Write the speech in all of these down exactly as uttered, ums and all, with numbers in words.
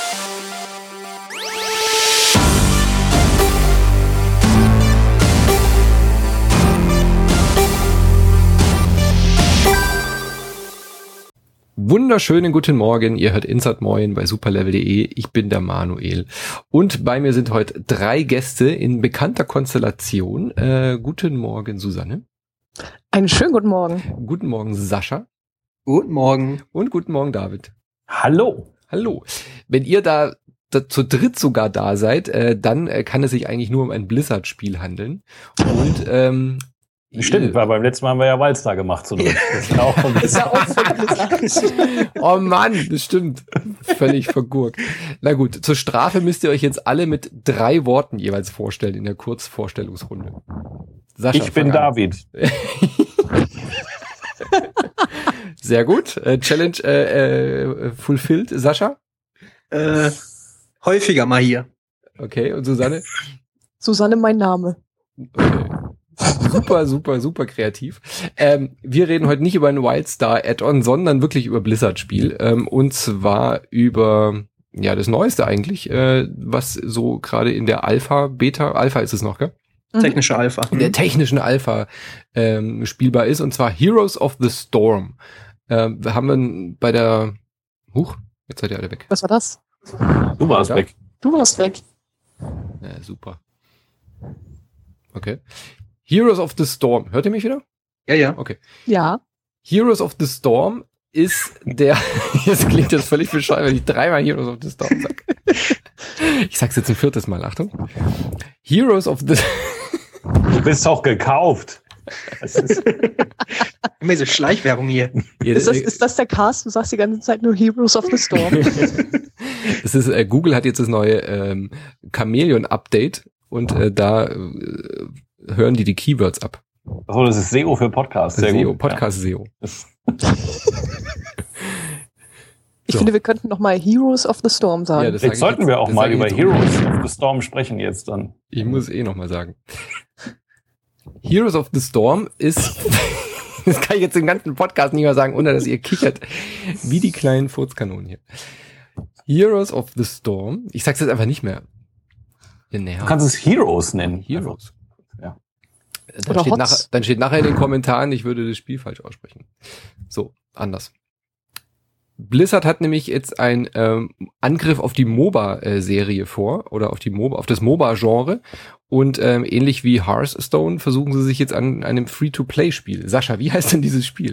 Wunderschönen guten Morgen, ihr hört Insert Moin bei superlevel punkt de, ich bin der Manuel und bei mir sind heute drei Gäste in bekannter Konstellation. Äh, guten Morgen Susanne. Einen schönen guten Morgen. Guten Morgen Sascha. Guten Morgen. Und guten Morgen David. Hallo. Hallo. Wenn ihr da, da zu dritt sogar da seid, äh, dann äh, kann es sich eigentlich nur um ein Blizzard-Spiel handeln und ähm, Stimmt, weil beim letzten Mal haben wir ja Wildstar gemacht. So das ist ja auch von Blizzard. Oh Mann, das stimmt. Völlig vergurkt. Na gut, zur Strafe müsst ihr euch jetzt alle mit drei Worten jeweils vorstellen in der Kurzvorstellungsrunde. Sascha, ich bin David. Sehr gut. Äh, Challenge äh, äh, fulfilled. Sascha? Äh, häufiger mal hier. Okay, und Susanne? Susanne, mein Name. Okay. Super, super, super kreativ. Ähm, wir reden heute nicht über ein Wildstar Add-on, sondern wirklich über Blizzard-Spiel. Ähm, und zwar über, ja, das Neueste eigentlich, äh, was so gerade in der Alpha, Beta, Alpha ist es noch, gell? Technische Alpha. In der technischen Alpha ähm, spielbar ist, und zwar Heroes of the Storm. Ähm, wir haben bei der, huch, jetzt seid ihr alle weg. Was war das? Du warst ja? weg. Du warst weg. Ja, super. Okay. Heroes of the Storm. Hört ihr mich wieder? Ja, ja. Okay. Ja. Heroes of the Storm ist der, das klingt jetzt völlig bescheuert, wenn ich dreimal Heroes of the Storm sage. Ich sag's jetzt ein viertes Mal, Achtung. Heroes of the... Du bist auch gekauft. Das ist immer so Schleichwerbung hier. Ist das, ist das der Cast? Du sagst die ganze Zeit nur Heroes of the Storm. Es ist, äh, Google hat jetzt das neue ähm, Chameleon-Update und äh, da äh, hören die die Keywords ab. Achso, das ist S E O für Podcasts. Sehr S E O, gut. Podcast S E O. Ich So. finde, wir könnten noch mal Heroes of the Storm sagen. Ja, das sag Jetzt ich sollten jetzt- wir auch das mal sag ich über jetzt Heroes of the Storm sprechen jetzt dann. Ich muss eh noch mal sagen. Heroes of the Storm ist, das kann ich jetzt im ganzen Podcast nicht mehr sagen, ohne dass ihr kichert, wie die kleinen Furzkanonen hier. Heroes of the Storm, ich sag's jetzt einfach nicht mehr. Ja, Du naja, kannst es Heroes nennen. Heroes. Ja. Dann Oder steht, Hots. nachher, dann steht nachher in den Kommentaren, ich würde das Spiel falsch aussprechen. So, anders. Blizzard hat nämlich jetzt einen ähm, Angriff auf die MOBA-Serie vor oder auf die MOBA, auf das MOBA-Genre und ähm, ähnlich wie Hearthstone versuchen sie sich jetzt an einem Free-to-Play-Spiel. Sascha, wie heißt denn dieses Spiel?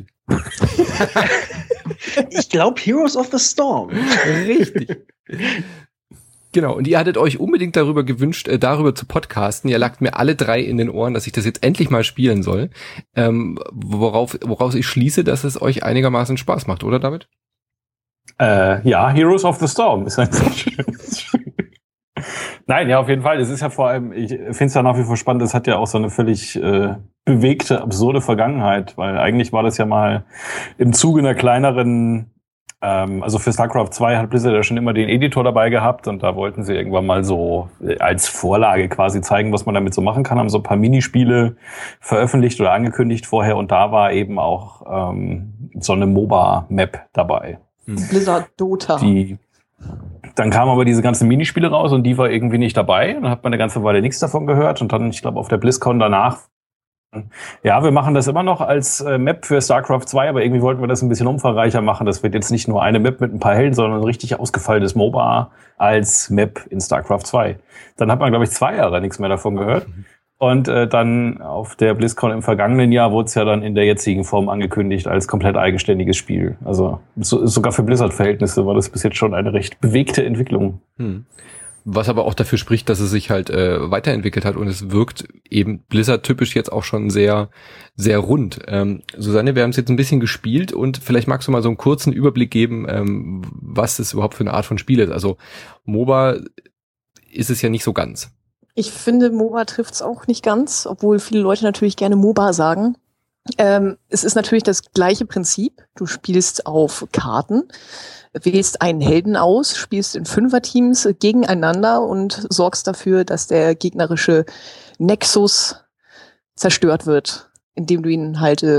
Ich glaube Heroes of the Storm. Richtig. Genau, und ihr hattet euch unbedingt darüber gewünscht, äh, darüber zu podcasten. Ihr lagt mir alle drei in den Ohren, dass ich das jetzt endlich mal spielen soll. Ähm, worauf, woraus ich schließe, dass es euch einigermaßen Spaß macht, oder David? Äh, ja, Heroes of the Storm ist ein sehr schönes Spiel. Nein, ja, auf jeden Fall. Es ist ja vor allem, ich finde es ja nach wie vor spannend, es hat ja auch so eine völlig äh, bewegte, absurde Vergangenheit, weil eigentlich war das ja mal im Zuge einer kleineren, ähm, also für StarCraft zwei hat Blizzard ja schon immer den Editor dabei gehabt und da wollten sie irgendwann mal so äh, als Vorlage quasi zeigen, was man damit so machen kann, haben so ein paar Minispiele veröffentlicht oder angekündigt vorher und da war eben auch ähm, so eine MOBA-Map dabei. Blizzard Dota. Die, dann kamen aber diese ganzen Minispiele raus und die war irgendwie nicht dabei. Dann hat man eine ganze Weile nichts davon gehört und dann, ich glaube, auf der BlizzCon danach, ja, wir machen das immer noch als äh, Map für StarCraft zwei, aber irgendwie wollten wir das ein bisschen umfangreicher machen. Das wird jetzt nicht nur eine Map mit ein paar Helden, sondern ein richtig ausgefallenes MOBA als Map in StarCraft zwei. Dann hat man, glaube ich, zwei Jahre nichts mehr davon gehört. Und äh, dann auf der BlizzCon im vergangenen Jahr wurde es ja dann in der jetzigen Form angekündigt als komplett eigenständiges Spiel. Also so, sogar für Blizzard-Verhältnisse war das bis jetzt schon eine recht bewegte Entwicklung. Hm. Was aber auch dafür spricht, dass es sich halt äh, weiterentwickelt hat und es wirkt eben Blizzard-typisch jetzt auch schon sehr, sehr rund. Ähm, Susanne, wir haben es jetzt ein bisschen gespielt und vielleicht magst du mal so einen kurzen Überblick geben, ähm, was es überhaupt für eine Art von Spiel ist. Also MOBA ist es ja nicht so ganz. Ich finde, MOBA trifft's auch nicht ganz, obwohl viele Leute natürlich gerne MOBA sagen. Ähm, es ist natürlich das gleiche Prinzip. Du spielst auf Karten, wählst einen Helden aus, spielst in Fünferteams gegeneinander und sorgst dafür, dass der gegnerische Nexus zerstört wird, indem du ihn halt äh,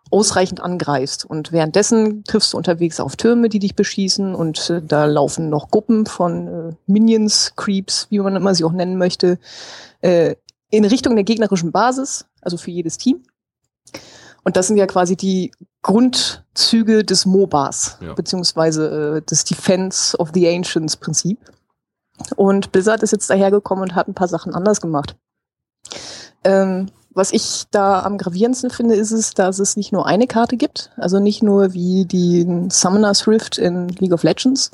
ausreichend angreifst. Und währenddessen triffst du unterwegs auf Türme, die dich beschießen und äh, da laufen noch Gruppen von äh, Minions, Creeps, wie man immer sie auch nennen möchte, äh, in Richtung der gegnerischen Basis, also für jedes Team. Und das sind ja quasi die Grundzüge des MOBAs, ja. beziehungsweise äh, des Defense of the Ancients Prinzip. Und Blizzard ist jetzt dahergekommen und hat ein paar Sachen anders gemacht. Ähm, was ich da am gravierendsten finde, ist es, dass es nicht nur eine Karte gibt, also nicht nur wie die Summoner's Rift in League of Legends,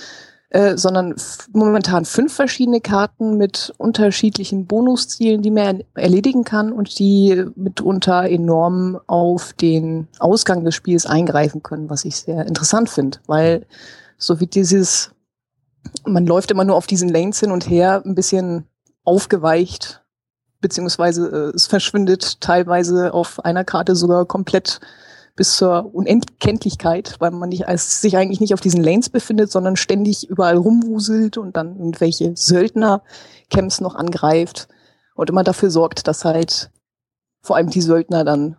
äh, sondern f- momentan fünf verschiedene Karten mit unterschiedlichen Bonuszielen, die man erledigen kann und die mitunter enorm auf den Ausgang des Spiels eingreifen können, was ich sehr interessant finde, weil so wie dieses, man läuft immer nur auf diesen Lanes hin und her, ein bisschen aufgeweicht, beziehungsweise äh, es verschwindet teilweise auf einer Karte sogar komplett bis zur Unendkenntlichkeit, weil man nicht, als sich eigentlich nicht auf diesen Lanes befindet, sondern ständig überall rumwuselt und dann irgendwelche Söldner-Camps noch angreift und immer dafür sorgt, dass halt vor allem die Söldner dann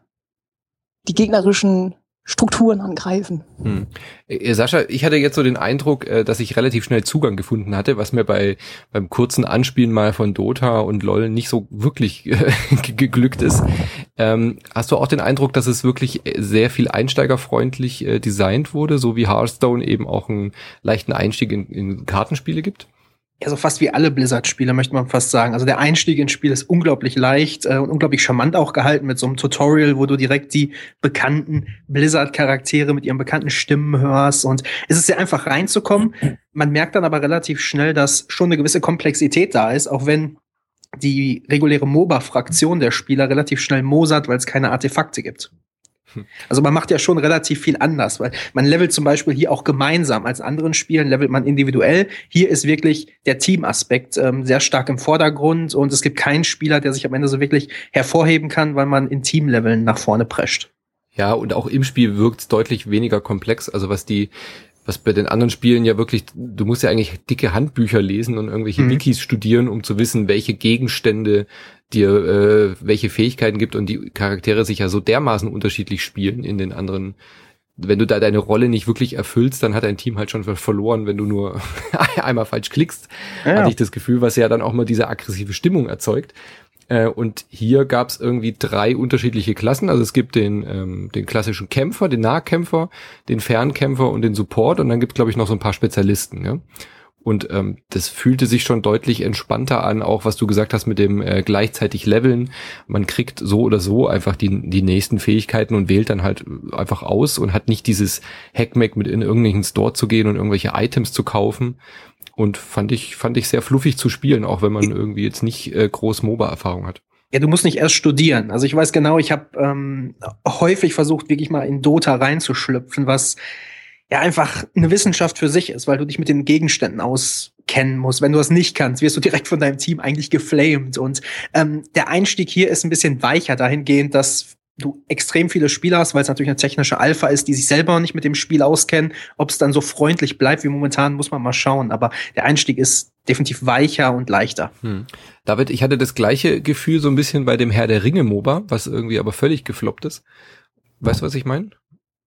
die gegnerischen Strukturen angreifen. Hm. Äh, Sascha, ich hatte jetzt so den Eindruck, äh, dass ich relativ schnell Zugang gefunden hatte, was mir bei beim kurzen Anspielen mal von Dota und LoL nicht so wirklich äh, geglückt ist. Ähm, hast du auch den Eindruck, dass es wirklich sehr viel einsteigerfreundlich äh, designt wurde, so wie Hearthstone eben auch einen leichten Einstieg in, in Kartenspiele gibt? Ja, so fast wie alle Blizzard-Spiele, möchte man fast sagen. Also der Einstieg ins Spiel ist unglaublich leicht äh, und unglaublich charmant auch gehalten mit so einem Tutorial, wo du direkt die bekannten Blizzard-Charaktere mit ihren bekannten Stimmen hörst. Und es ist sehr einfach reinzukommen. Man merkt dann aber relativ schnell, dass schon eine gewisse Komplexität da ist, auch wenn die reguläre MOBA-Fraktion der Spieler relativ schnell mosert, weil es keine Artefakte gibt. Also man macht ja schon relativ viel anders, weil man levelt zum Beispiel hier auch gemeinsam. Als in anderen Spielen levelt man individuell. Hier ist wirklich der Teamaspekt ähm, sehr stark im Vordergrund und es gibt keinen Spieler, der sich am Ende so wirklich hervorheben kann, weil man in Teamleveln nach vorne prescht. Ja, und auch im Spiel wirkt es deutlich weniger komplex. Also was die, was bei den anderen Spielen ja wirklich, du musst ja eigentlich dicke Handbücher lesen und irgendwelche mhm. Wikis studieren, um zu wissen, welche Gegenstände dir äh, welche Fähigkeiten gibt und die Charaktere sich ja so dermaßen unterschiedlich spielen in den anderen. Wenn du da deine Rolle nicht wirklich erfüllst, dann hat dein Team halt schon verloren, wenn du nur einmal falsch klickst. Ja. Hatte ich das Gefühl, was ja dann auch mal diese aggressive Stimmung erzeugt. Äh, und hier gab es irgendwie drei unterschiedliche Klassen. Also es gibt den ähm, den klassischen Kämpfer, den Nahkämpfer, den Fernkämpfer und den Support. Und dann gibt es, glaube ich, noch so ein paar Spezialisten, ja. Und ähm, das fühlte sich schon deutlich entspannter an, auch was du gesagt hast mit dem äh, gleichzeitig Leveln. Man kriegt so oder so einfach die die nächsten Fähigkeiten und wählt dann halt einfach aus und hat nicht dieses Hackmack mit in irgendwelchen Store zu gehen und irgendwelche Items zu kaufen. Und fand ich fand ich sehr fluffig zu spielen, auch wenn man irgendwie jetzt nicht äh, groß MOBA-Erfahrung hat. Ja, du musst nicht erst studieren. Also ich weiß genau, ich habe ähm, häufig versucht, wirklich mal in Dota reinzuschlüpfen, was ja einfach eine Wissenschaft für sich ist, weil du dich mit den Gegenständen auskennen musst. Wenn du das nicht kannst, wirst du direkt von deinem Team eigentlich geflamed. Und ähm, der Einstieg hier ist ein bisschen weicher dahingehend, dass du extrem viele Spieler hast, weil es natürlich eine technische Alpha ist, die sich selber nicht mit dem Spiel auskennen. Ob es dann so freundlich bleibt wie momentan, muss man mal schauen. Aber der Einstieg ist definitiv weicher und leichter. Hm. David, ich hatte das gleiche Gefühl so ein bisschen bei dem Herr der Ringe MOBA, was irgendwie aber völlig gefloppt ist. Weißt du, was ich meine?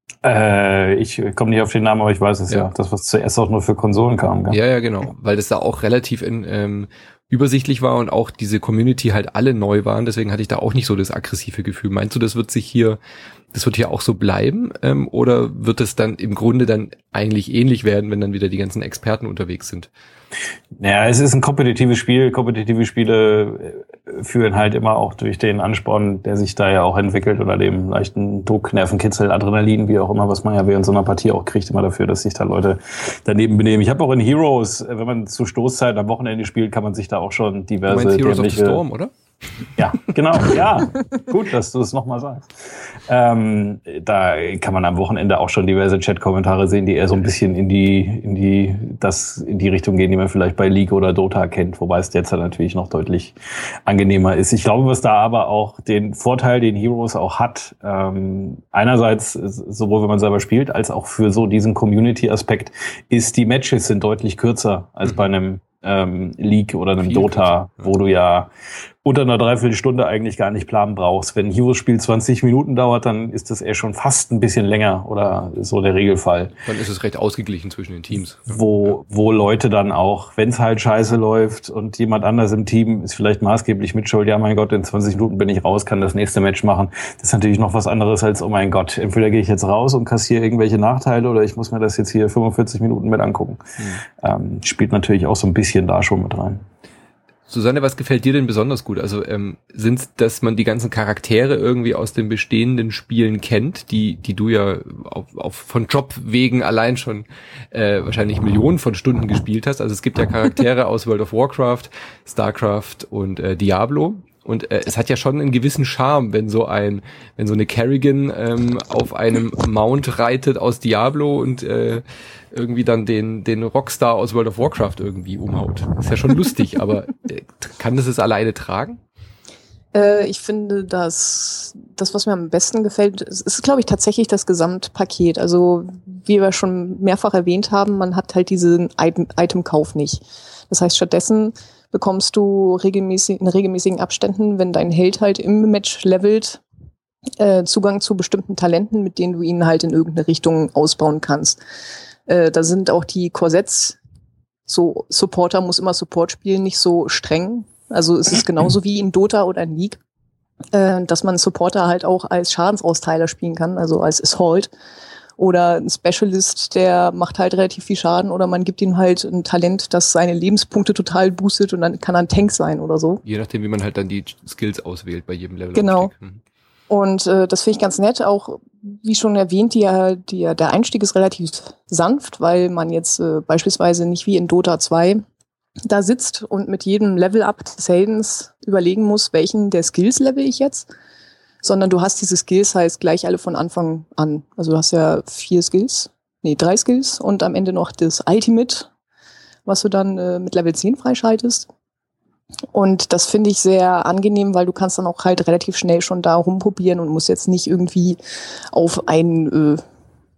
Äh, ich komme nicht auf den Namen, aber ich weiß es ja. ja. Das, was zuerst auch nur für Konsolen kam. Gell? Ja, ja, genau. Weil das da auch relativ in, ähm, übersichtlich war und auch diese Community halt alle neu waren. Deswegen hatte ich da auch nicht so das aggressive Gefühl. Meinst du, das wird sich hier, das wird hier auch so bleiben? Ähm, oder wird es dann im Grunde dann eigentlich ähnlich werden, wenn dann wieder die ganzen Experten unterwegs sind? Naja, es ist ein kompetitives Spiel. Kompetitive Spiele führen halt immer auch durch den Ansporn, der sich da ja auch entwickelt, oder dem leichten Druck, Nervenkitzel, Adrenalin, wie auch immer, was man ja während so einer Partie auch kriegt, immer dafür, dass sich da Leute daneben benehmen. Ich habe auch in Heroes, wenn man zu Stoßzeit am Wochenende spielt, kann man sich da auch schon diverse... Du meinst Heroes of the Storm, oder? Ja, genau, ja. Gut, dass du es nochmal sagst. Ähm, da kann man am Wochenende auch schon diverse Chat-Kommentare sehen, die eher so ein bisschen in die, in die, das, in die Richtung gehen, die man vielleicht bei League oder Dota kennt, wobei es derzeit natürlich noch deutlich angenehmer ist. Ich glaube, was da aber auch den Vorteil, den Heroes auch hat, ähm, einerseits sowohl wenn man selber spielt, als auch für so diesen Community-Aspekt, ist, die Matches sind deutlich kürzer als mhm. bei einem ähm, League oder einem Viel Dota, kürzer, ja. wo du ja unter einer Dreiviertelstunde eigentlich gar nicht planen brauchst. Wenn ein Heroes-Spiel zwanzig Minuten dauert, dann ist das eher schon fast ein bisschen länger oder so der Regelfall. Dann ist es recht ausgeglichen zwischen den Teams. Wo, wo Leute dann auch, wenn es halt scheiße läuft und jemand anders im Team ist vielleicht maßgeblich mitschuld, ja mein Gott, in zwanzig Minuten bin ich raus, kann das nächste Match machen. Das ist natürlich noch was anderes als, oh mein Gott, entweder gehe ich jetzt raus und kassiere irgendwelche Nachteile oder ich muss mir das jetzt hier fünfundvierzig Minuten mit angucken. Mhm. Ähm, spielt natürlich auch so ein bisschen da schon mit rein. Susanne, was gefällt dir denn besonders gut? Also ähm, sind es, dass man die ganzen Charaktere irgendwie aus den bestehenden Spielen kennt, die die du ja auf, auf von Jobwegen allein schon äh, wahrscheinlich Millionen von Stunden gespielt hast. Also es gibt ja Charaktere aus World of Warcraft, StarCraft und äh, Diablo. Und äh, es hat ja schon einen gewissen Charme, wenn so ein, wenn so eine Kerrigan ähm, auf einem Mount reitet aus Diablo und äh, irgendwie dann den den Rockstar aus World of Warcraft irgendwie umhaut. Ist ja schon lustig, aber äh, kann das es alleine tragen? Äh, ich finde, dass das, was mir am besten gefällt, ist, ist glaube ich, tatsächlich das Gesamtpaket. Also, wie wir schon mehrfach erwähnt haben, man hat halt diesen Item- Itemkauf nicht. Das heißt, stattdessen bekommst du regelmäßig, in regelmäßigen Abständen, wenn dein Held halt im Match levelt, äh, Zugang zu bestimmten Talenten, mit denen du ihn halt in irgendeine Richtung ausbauen kannst. Äh, da sind auch die Korsetts, so Supporter muss immer Support spielen, nicht so streng. Also es ist genauso wie in Dota oder in League, äh, dass man Supporter halt auch als Schadensausteiler spielen kann, also als Assault. Oder ein Specialist, der macht halt relativ viel Schaden oder man gibt ihm halt ein Talent, das seine Lebenspunkte total boostet und dann kann er ein Tank sein oder so. Je nachdem, wie man halt dann die Skills auswählt bei jedem Level. Genau. Mhm. Und äh, das finde ich ganz nett. Auch, wie schon erwähnt, die, die, der Einstieg ist relativ sanft, weil man jetzt äh, beispielsweise nicht wie in Dota zwei da sitzt und mit jedem Level-Up des Heldens überlegen muss, welchen der Skills level ich jetzt. Sondern du hast diese Skills heißt gleich alle von Anfang an. Also du hast ja vier Skills, nee, drei Skills und am Ende noch das Ultimate, was du dann äh, mit Level zehn freischaltest. Und das finde ich sehr angenehm, weil du kannst dann auch halt relativ schnell schon da rumprobieren und musst jetzt nicht irgendwie auf einen äh,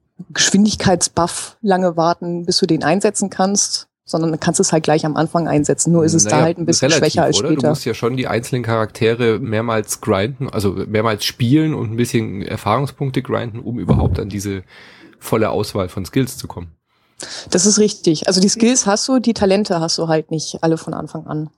Geschwindigkeitsbuff lange warten, bis du den einsetzen kannst, sondern du kannst es halt gleich am Anfang einsetzen. Nur ist es naja, da halt ein bisschen relativ, schwächer als oder? Später. Du musst ja schon die einzelnen Charaktere mehrmals grinden, also mehrmals spielen und ein bisschen Erfahrungspunkte grinden, um überhaupt an diese volle Auswahl von Skills zu kommen. Das ist richtig. Also die Skills hast du, die Talente hast du halt nicht alle von Anfang an.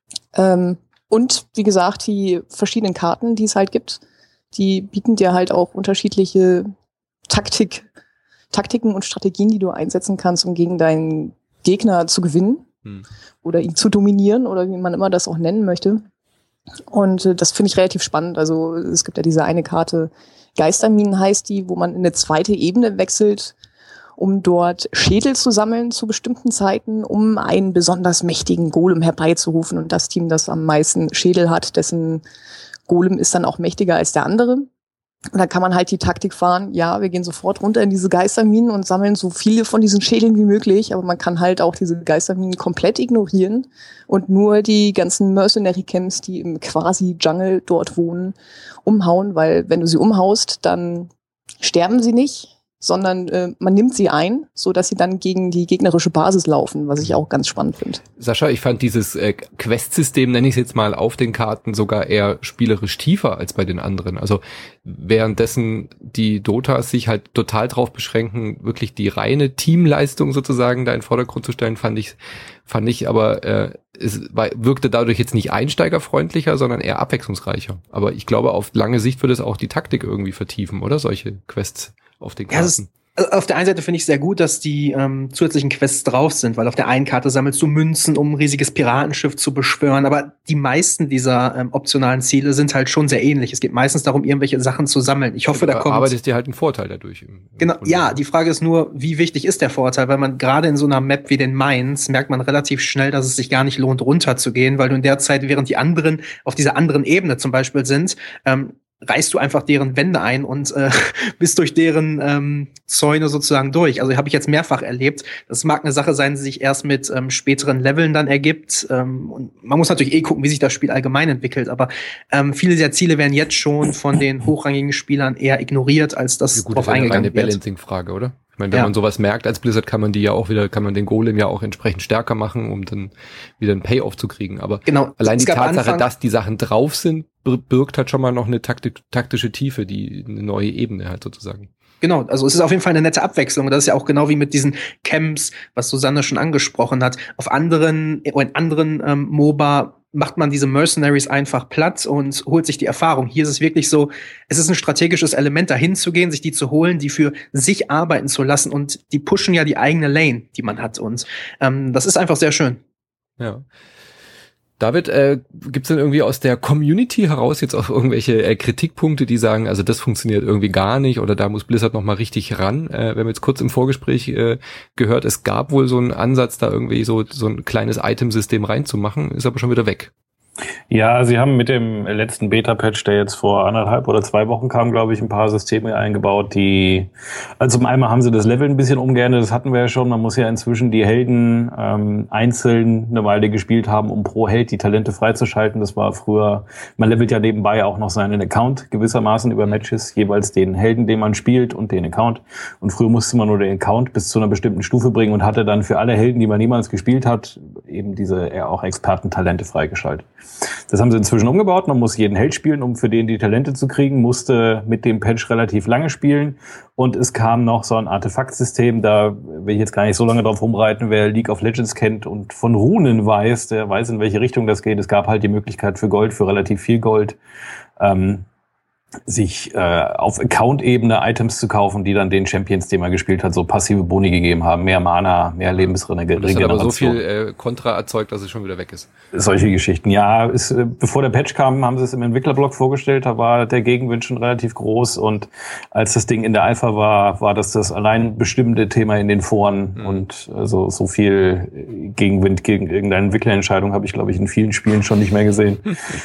Ähm, und wie gesagt, die verschiedenen Karten, die es halt gibt, die bieten dir halt auch unterschiedliche Taktik, Taktiken und Strategien, die du einsetzen kannst, um gegen deinen Gegner zu gewinnen hm. oder ihn zu dominieren oder wie man immer das auch nennen möchte. Und äh, das finde ich relativ spannend. Also es gibt ja diese eine Karte, Geisterminen heißt die, wo man in eine zweite Ebene wechselt, um dort Schädel zu sammeln zu bestimmten Zeiten, um einen besonders mächtigen Golem herbeizurufen. Und das Team, das am meisten Schädel hat, dessen Golem ist dann auch mächtiger als der andere. Und dann kann man halt die Taktik fahren, ja, wir gehen sofort runter in diese Geisterminen und sammeln so viele von diesen Schädeln wie möglich, aber man kann halt auch diese Geisterminen komplett ignorieren und nur die ganzen Mercenary Camps, die im quasi Jungle dort wohnen, umhauen, weil wenn du sie umhaust, dann sterben sie nicht, sondern äh, man nimmt sie ein, so dass sie dann gegen die gegnerische Basis laufen, was ich auch ganz spannend finde. Sascha, ich fand dieses äh, Quest-System, nenne ich es jetzt mal, auf den Karten sogar eher spielerisch tiefer als bei den anderen. Also währenddessen die Dotas sich halt total drauf beschränken, wirklich die reine Teamleistung sozusagen da in den Vordergrund zu stellen, fand ich, fand ich aber, äh, es war, wirkte dadurch jetzt nicht einsteigerfreundlicher, sondern eher abwechslungsreicher. Aber ich glaube, auf lange Sicht würde es auch die Taktik irgendwie vertiefen, oder? Solche Quests auf den Karten. Ja, das ist, also auf der einen Seite finde ich sehr gut, dass die ähm, zusätzlichen Quests drauf sind, weil auf der einen Karte sammelst du Münzen, um ein riesiges Piratenschiff zu beschwören, aber die meisten dieser ähm, optionalen Ziele sind halt schon sehr ähnlich. Es geht meistens darum, irgendwelche Sachen zu sammeln. Ich hoffe, du da kommt... arbeitest dir halt einen Vorteil dadurch. Im, im genau, ja, die Frage ist nur, wie wichtig ist der Vorteil? Weil man gerade in so einer Map wie den Mines merkt man relativ schnell, dass es sich gar nicht lohnt, runterzugehen, weil du in der Zeit, während die anderen auf dieser anderen Ebene zum Beispiel sind, ähm, reißt du einfach deren Wände ein und äh, bist durch deren ähm, Zäune sozusagen durch. Also habe ich jetzt mehrfach erlebt. Das mag eine Sache sein, die sich erst mit ähm, späteren Leveln dann ergibt. Ähm, und man muss natürlich eh gucken, wie sich das Spiel allgemein entwickelt. Aber ähm, viele der Ziele werden jetzt schon von den hochrangigen Spielern eher ignoriert, als das ja, gut, drauf das ist eingegangen eine wird. Balancing-Frage, oder? Ich meine, wenn Ja. man sowas merkt als Blizzard, kann man die ja auch wieder, kann man den Golem ja auch entsprechend stärker machen, um dann wieder einen Payoff zu kriegen. Aber Genau. allein Es die gab Tatsache, Anfang- dass die Sachen drauf sind, bir- birgt halt schon mal noch eine Taktik, taktische Tiefe, die eine neue Ebene halt sozusagen. Genau, also es ist auf jeden Fall eine nette Abwechslung. Und das ist ja auch genau wie mit diesen Camps, was Susanne schon angesprochen hat. Auf anderen, in anderen ähm, MOBA macht man diese Mercenaries einfach platt und holt sich die Erfahrung. Hier ist es wirklich so, es ist ein strategisches Element, dahin zu gehen, sich die zu holen, die für sich arbeiten zu lassen. Und die pushen ja die eigene Lane, die man hat. Und ähm, das ist einfach sehr schön. Ja. David, äh, gibt's denn irgendwie aus der Community heraus jetzt auch irgendwelche äh, Kritikpunkte, die sagen, also das funktioniert irgendwie gar nicht oder da muss Blizzard noch mal richtig ran? Äh, wir haben jetzt kurz im Vorgespräch äh, gehört, es gab wohl so einen Ansatz, da irgendwie so so ein kleines Itemsystem reinzumachen, ist aber schon wieder weg. Ja, sie haben mit dem letzten Beta-Patch, der jetzt vor anderthalb oder zwei Wochen kam, glaube ich, ein paar Systeme eingebaut, die, also zum einen haben sie das Level ein bisschen umgeändert, das hatten wir ja schon, man muss ja inzwischen die Helden ähm, einzeln eine Weile gespielt haben, um pro Held die Talente freizuschalten. Das war früher, man levelt ja nebenbei auch noch seinen Account gewissermaßen über Matches, jeweils den Helden, den man spielt und den Account. Und früher musste man nur den Account bis zu einer bestimmten Stufe bringen und hatte dann für alle Helden, die man niemals gespielt hat, eben diese eher auch Expertentalente freigeschaltet. Das haben sie inzwischen umgebaut. Man muss jeden Held spielen, um für den die Talente zu kriegen, musste mit dem Patch relativ lange spielen. Und es kam noch so ein Artefaktsystem, da will ich jetzt gar nicht so lange drauf rumreiten. Wer League of Legends kennt und von Runen weiß, der weiß, in welche Richtung das geht. Es gab halt die Möglichkeit für Gold, für relativ viel Gold, ähm, sich äh, auf Account-Ebene Items zu kaufen, die dann den Champions, den man gespielt hat, so passive Boni gegeben haben. Mehr Mana, mehr Lebensregeneration. Das hat aber so viel äh, Kontra erzeugt, dass es schon wieder weg ist. Solche Geschichten. Ja, ist, äh, bevor der Patch kam, haben sie es im Entwicklerblog vorgestellt. Da war der Gegenwind schon relativ groß. Und als das Ding in der Alpha war, war das das allein bestimmende Thema in den Foren. Mhm. Und also so viel Gegenwind gegen irgendeine Entwicklerentscheidung habe ich, glaube ich, in vielen Spielen schon nicht mehr gesehen.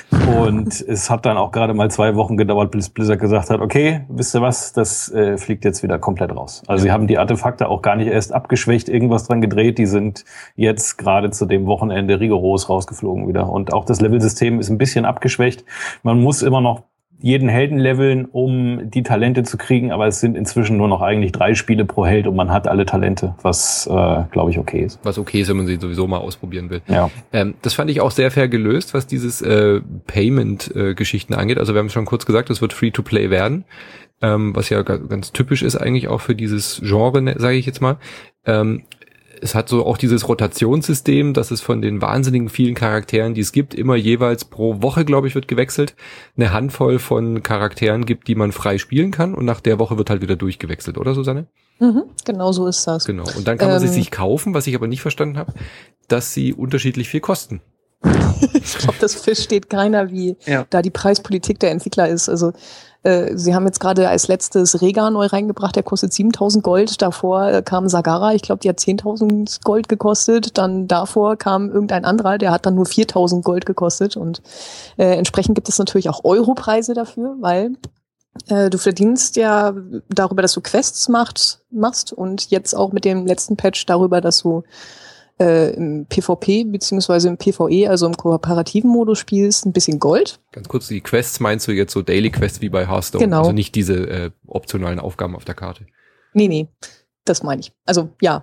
Und es hat dann auch gerade mal zwei Wochen gedauert, bis Blizzard gesagt hat, okay, wisst ihr was, das äh, fliegt jetzt wieder komplett raus. Also sie haben die Artefakte auch gar nicht erst abgeschwächt, irgendwas dran gedreht, die sind jetzt gerade zu dem Wochenende rigoros rausgeflogen wieder. Und auch das Levelsystem ist ein bisschen abgeschwächt. Man muss immer noch jeden Helden leveln, um die Talente zu kriegen, aber es sind inzwischen nur noch eigentlich drei Spiele pro Held und man hat alle Talente, was, äh, glaube ich, okay ist. Was okay ist, wenn man sie sowieso mal ausprobieren will. Ja. Ähm, das fand ich auch sehr fair gelöst, was dieses äh, Payment-Geschichten äh, angeht. Also wir haben schon kurz gesagt, es wird Free-to-Play werden, ähm, was ja ganz, ganz typisch ist eigentlich auch für dieses Genre, sage ich jetzt mal. Ähm, Es hat so auch dieses Rotationssystem, dass es von den wahnsinnigen vielen Charakteren, die es gibt, immer jeweils pro Woche, glaube ich, wird gewechselt, eine Handvoll von Charakteren gibt, die man frei spielen kann und nach der Woche wird halt wieder durchgewechselt, oder Susanne? Mhm, genau so ist das. Genau. Und dann kann man ähm, sie sich kaufen, was ich aber nicht verstanden habe, dass sie unterschiedlich viel kosten. Ich glaube, das versteht keiner, wie Ja. da die Preispolitik der Entwickler ist. Also äh, sie haben jetzt gerade als letztes Rega neu reingebracht, der kostet siebentausend Gold. Davor äh, kam Sagara, ich glaube, die hat zehntausend Gold gekostet. Dann davor kam irgendein anderer, der hat dann nur viertausend Gold gekostet. Und äh, entsprechend gibt es natürlich auch Europreise dafür, weil äh, du verdienst ja darüber, dass du Quests macht, machst und jetzt auch mit dem letzten Patch darüber, dass du Äh, im PvP beziehungsweise im PvE, also im kooperativen Modus spielst, ein bisschen Gold. Ganz kurz, die Quests meinst du jetzt so Daily Quests wie bei Hearthstone? Genau. Also nicht diese äh, optionalen Aufgaben auf der Karte. Nee, nee, das meine ich. Also ja,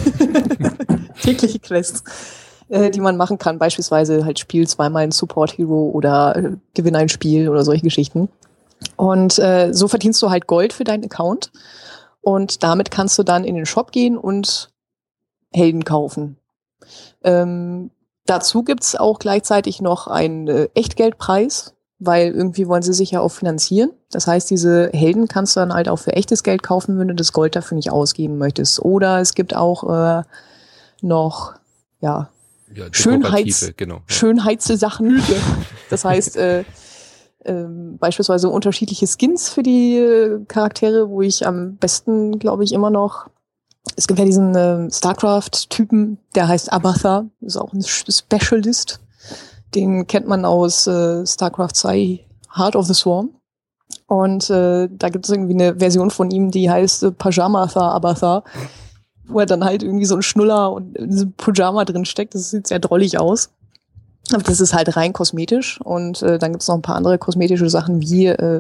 tägliche Quests, äh, die man machen kann. Beispielsweise halt spiel zweimal einen Support-Hero oder äh, gewinne ein Spiel oder solche Geschichten. Und äh, so verdienst du halt Gold für deinen Account. Und damit kannst du dann in den Shop gehen und Helden kaufen. Ähm, dazu gibt's auch gleichzeitig noch einen äh, Echtgeldpreis, weil irgendwie wollen sie sich ja auch finanzieren. Das heißt, diese Helden kannst du dann halt auch für echtes Geld kaufen, wenn du das Gold dafür nicht ausgeben möchtest. Oder es gibt auch äh, noch ja, Ja, Schönheits dekorative, genau. Ja. Schönheitssachen. Das heißt, äh, ähm, beispielsweise unterschiedliche Skins für die äh, Charaktere, wo ich am besten, glaube ich, immer noch es gibt ja diesen äh, StarCraft-Typen, der heißt Abathar, ist auch ein Specialist. Den kennt man aus äh, StarCraft zwei Heart of the Swarm. Und äh, da gibt es irgendwie eine Version von ihm, die heißt äh, Pajamathar Abathar, wo er dann halt irgendwie so ein Schnuller und in diesem Pyjama drin steckt. Das sieht sehr drollig aus. Aber das ist halt rein kosmetisch. Und äh, dann gibt es noch ein paar andere kosmetische Sachen wie äh,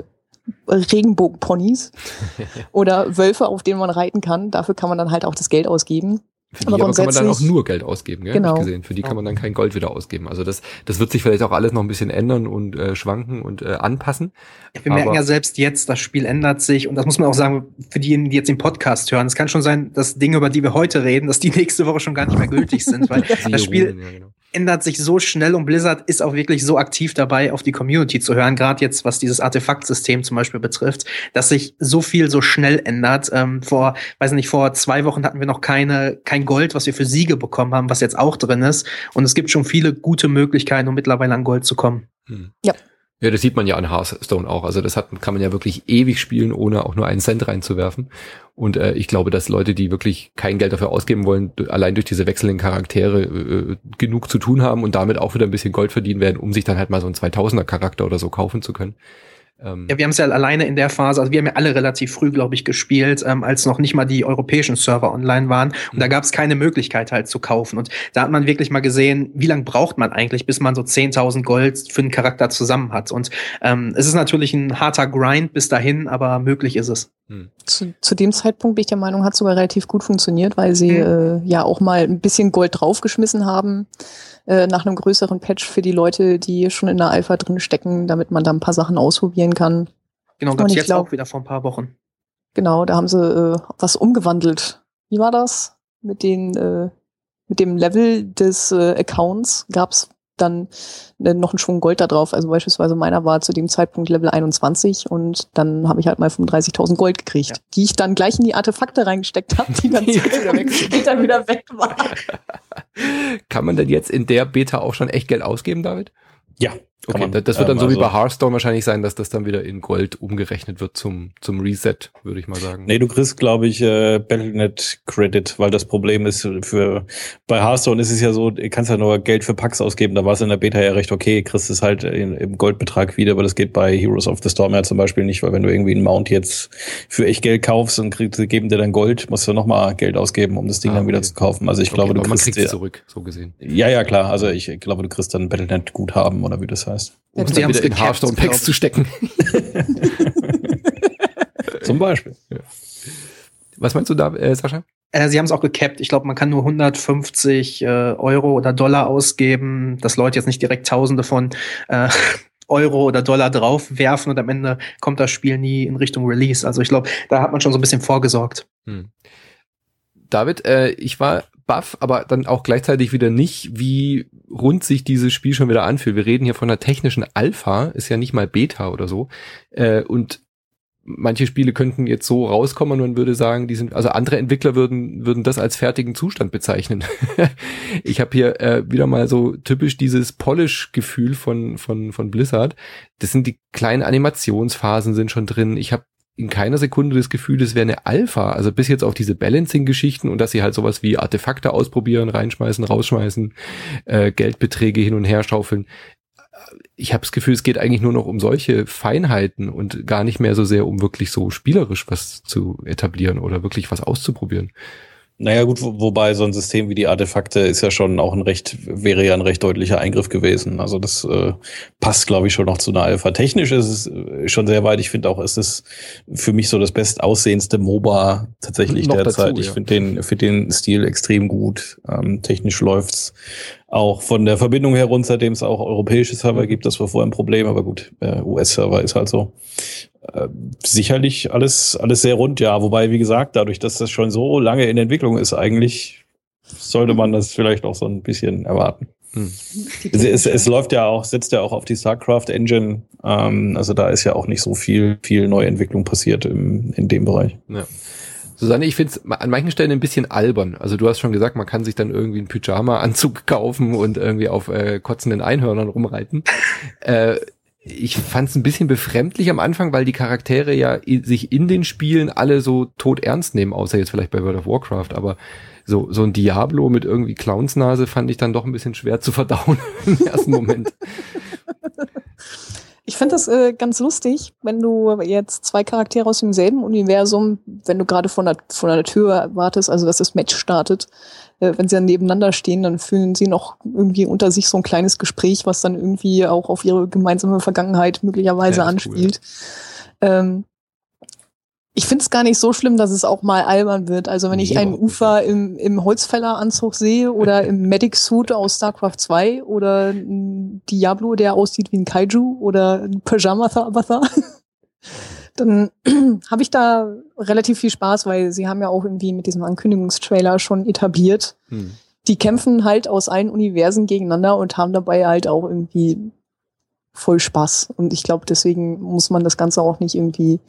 Regenbogenponys oder Wölfe, auf denen man reiten kann. Dafür kann man dann halt auch das Geld ausgeben. Für die aber, aber kann man dann auch nur Geld ausgeben, gell? Genau. Hab ich gesehen. Für die kann man dann kein Gold wieder ausgeben. Also das, das wird sich vielleicht auch alles noch ein bisschen ändern und äh, schwanken und äh, anpassen. Wir merken ja selbst jetzt, das Spiel ändert sich und das muss man auch sagen, für diejenigen, die jetzt den Podcast hören, es kann schon sein, dass Dinge, über die wir heute reden, dass die nächste Woche schon gar nicht mehr gültig sind, weil das Spiel ja, genau. ändert sich so schnell und Blizzard ist auch wirklich so aktiv dabei, auf die Community zu hören, gerade jetzt, was dieses Artefaktsystem zum Beispiel betrifft, dass sich so viel so schnell ändert. Ähm, vor, weiß nicht, vor zwei Wochen hatten wir noch keine, kein Gold, was wir für Siege bekommen haben, was jetzt auch drin ist und es gibt schon viele gute Möglichkeiten, um mittlerweile an Gold zu kommen. Hm. Ja. Ja, das sieht man ja an Hearthstone auch. Also das hat, kann man ja wirklich ewig spielen, ohne auch nur einen Cent reinzuwerfen. Und äh, ich glaube, dass Leute, die wirklich kein Geld dafür ausgeben wollen, allein durch diese wechselnden Charaktere äh, genug zu tun haben und damit auch wieder ein bisschen Gold verdienen werden, um sich dann halt mal so einen zweitausender Charakter oder so kaufen zu können. Ähm ja, wir haben es ja alleine in der Phase, also wir haben ja alle relativ früh, glaube ich, gespielt, ähm, als noch nicht mal die europäischen Server online waren. Und mhm. da gab es keine Möglichkeit halt zu kaufen. Und da hat man wirklich mal gesehen, wie lange braucht man eigentlich, bis man so zehntausend Gold für einen Charakter zusammen hat. Und ähm, es ist natürlich ein harter Grind bis dahin, aber möglich ist es. Mhm. Zu, zu dem Zeitpunkt bin ich der Meinung, hat sogar relativ gut funktioniert, weil sie mhm. äh, ja auch mal ein bisschen Gold draufgeschmissen haben. Nach einem größeren Patch für die Leute, die schon in der Alpha drin stecken, damit man da ein paar Sachen ausprobieren kann. Genau, gab es jetzt glaub, auch wieder vor ein paar Wochen. Genau, da haben sie äh, was umgewandelt. Wie war das? Mit den äh, mit dem Level des äh, Accounts gab es dann äh, noch einen Schwung Gold da drauf. Also beispielsweise meiner war zu dem Zeitpunkt Level einundzwanzig und dann habe ich halt mal fünfunddreißigtausend Gold gekriegt, ja. die ich dann gleich in die Artefakte reingesteckt habe, die dann wieder weg, später wieder weg waren. Kann man denn jetzt in der Beta auch schon echt Geld ausgeben, David? Ja. Okay, man, das wird dann ähm, so wie also bei Hearthstone wahrscheinlich sein, dass das dann wieder in Gold umgerechnet wird zum zum Reset, würde ich mal sagen. Nee, du kriegst, glaube ich, äh, Battle Punkt net Credit, weil das Problem ist, für bei Hearthstone ist es ja so, du kannst ja nur Geld für Packs ausgeben, da war es in der Beta ja recht okay, kriegst es halt in, im Goldbetrag wieder, aber das geht bei Heroes of the Storm ja zum Beispiel nicht, weil wenn du irgendwie einen Mount jetzt für echt Geld kaufst und kriegst, sie geben dir dann Gold, musst du nochmal Geld ausgeben, um das Ding ah, dann okay. wieder zu kaufen. Also ich okay, glaube, du kriegst man kriegt es zurück, so gesehen. Ja, ja, klar, also ich glaube, du kriegst dann Battle Punkt net Guthaben oder wie das heißt. Um es dann wieder in Hearthstone Packs zu stecken. Zum Beispiel. Ja. Was meinst du da, äh, Sascha? Äh, sie haben es auch gecapped. Ich glaube, man kann nur hundertfünfzig äh, Euro oder Dollar ausgeben, dass Leute jetzt nicht direkt Tausende von äh, Euro oder Dollar draufwerfen und am Ende kommt das Spiel nie in Richtung Release. Also ich glaube, da hat man schon so ein bisschen vorgesorgt. Hm. David, äh, ich war baff, aber dann auch gleichzeitig wieder nicht, wie rund sich dieses Spiel schon wieder anfühlt. Wir reden hier von einer technischen Alpha, ist ja nicht mal Beta oder so. Äh, und manche Spiele könnten jetzt so rauskommen und man würde sagen, die sind, also andere Entwickler würden würden das als fertigen Zustand bezeichnen. Ich habe hier äh, wieder mal so typisch dieses Polish-Gefühl von von von Blizzard. Das sind die kleinen Animationsphasen sind schon drin. Ich habe in keiner Sekunde das Gefühl, es wäre eine Alpha, also bis jetzt auf diese Balancing-Geschichten und dass sie halt sowas wie Artefakte ausprobieren, reinschmeißen, rausschmeißen, äh, Geldbeträge hin und her schaufeln. Ich habe das Gefühl, es geht eigentlich nur noch um solche Feinheiten und gar nicht mehr so sehr um wirklich so spielerisch was zu etablieren oder wirklich was auszuprobieren. Naja gut, wo, wobei so ein System wie die Artefakte ist ja schon auch ein recht, wäre ja ein recht deutlicher Eingriff gewesen. Also das äh, passt, glaube ich, schon noch zu einer Alpha. Technisch ist es schon sehr weit. Ich finde auch, ist es für mich so das bestaussehendste MOBA tatsächlich noch derzeit. Dazu, ja. Ich finde den, find den Stil extrem gut. Ähm, technisch läuft's auch von der Verbindung her rund, seitdem es auch europäische Server gibt. Das war vorher ein Problem, aber gut, äh, U S-Server ist halt so. Äh, sicherlich alles alles sehr rund, ja. Wobei, wie gesagt, dadurch, dass das schon so lange in Entwicklung ist, eigentlich sollte man das vielleicht auch so ein bisschen erwarten. Hm. Es, es, es läuft ja auch, setzt ja auch auf die StarCraft-Engine. Ähm, also da ist ja auch nicht so viel viel Neuentwicklung passiert im, in dem Bereich. Ja. Susanne, ich finde es an manchen Stellen ein bisschen albern. Also du hast schon gesagt, man kann sich dann irgendwie einen Pyjama-Anzug kaufen und irgendwie auf äh, kotzenden Einhörnern rumreiten. äh, Ich fand es ein bisschen befremdlich am Anfang, weil die Charaktere ja i- sich in den Spielen alle so tot ernst nehmen, außer jetzt vielleicht bei World of Warcraft, aber so so ein Diablo mit irgendwie Clownsnase fand ich dann doch ein bisschen schwer zu verdauen im ersten Moment. Ich finde das äh, ganz lustig, wenn du jetzt zwei Charaktere aus demselben Universum, wenn du gerade von der, von der Tür wartest, also dass das Match startet, äh, wenn sie dann nebeneinander stehen, dann fühlen sie noch irgendwie unter sich so ein kleines Gespräch, was dann irgendwie auch auf ihre gemeinsame Vergangenheit möglicherweise ja, anspielt. Cool. Ähm, ich finde es gar nicht so schlimm, dass es auch mal albern wird. Also wenn Nee, ich einen überhaupt nicht. Ufer im, im Holzfälleranzug sehe oder im Medic-Suit aus StarCraft zwei oder ein Diablo, der aussieht wie ein Kaiju oder ein Pyjama-Avatar, dann habe ich da relativ viel Spaß, weil sie haben ja auch irgendwie mit diesem Ankündigungstrailer schon etabliert. Hm. Die kämpfen halt aus allen Universen gegeneinander und haben dabei halt auch irgendwie voll Spaß. Und ich glaube, deswegen muss man das Ganze auch nicht irgendwie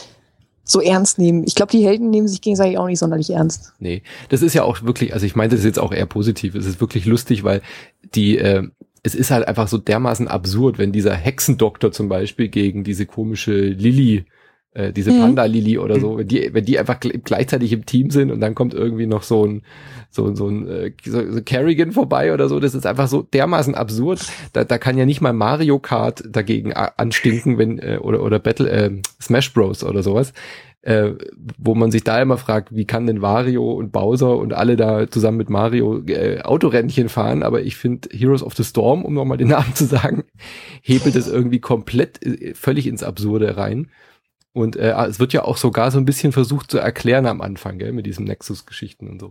so ernst nehmen. Ich glaube, die Helden nehmen sich gegenseitig auch nicht sonderlich ernst. Nee, das ist ja auch wirklich, also ich meinte das jetzt auch eher positiv, es ist wirklich lustig, weil die, äh, es ist halt einfach so dermaßen absurd, wenn dieser Hexendoktor zum Beispiel gegen diese komische Lilly, äh, diese Mhm. Panda-Lilly oder so, wenn die, wenn die einfach gl- gleichzeitig im Team sind und dann kommt irgendwie noch so ein, so, so ein äh, so, so Kerrigan vorbei oder so, das ist einfach so dermaßen absurd, da, da kann ja nicht mal Mario Kart dagegen a- anstinken, wenn, äh, oder, oder Battle, äh, Smash Bros. Oder sowas. Äh, wo man sich da immer fragt, wie kann denn Wario und Bowser und alle da zusammen mit Mario äh, Autorennchen fahren, aber ich finde Heroes of the Storm, um nochmal den Namen zu sagen, hebelt es irgendwie komplett äh, völlig ins Absurde rein. Und äh, es wird ja auch sogar so ein bisschen versucht zu erklären am Anfang, gell, mit diesen Nexus-Geschichten und so.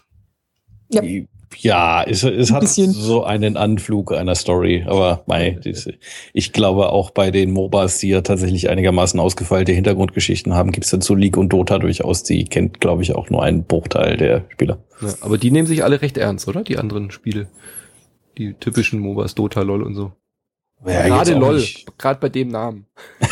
Ja. Ja, es, es Ein hat bisschen. so einen Anflug einer Story, aber mei, diese, ich glaube auch bei den MOBAs, die ja tatsächlich einigermaßen ausgefeilte Hintergrundgeschichten haben, gibt's dann zu League und Dota durchaus, die kennt, glaube ich, auch nur einen Bruchteil der Spieler. Ja, aber die nehmen sich alle recht ernst, oder? Die anderen Spiele. Die typischen MOBAs, Dota, LOL und so. Ja, Gerade jetzt auch LOL, nicht- gerade bei dem Namen.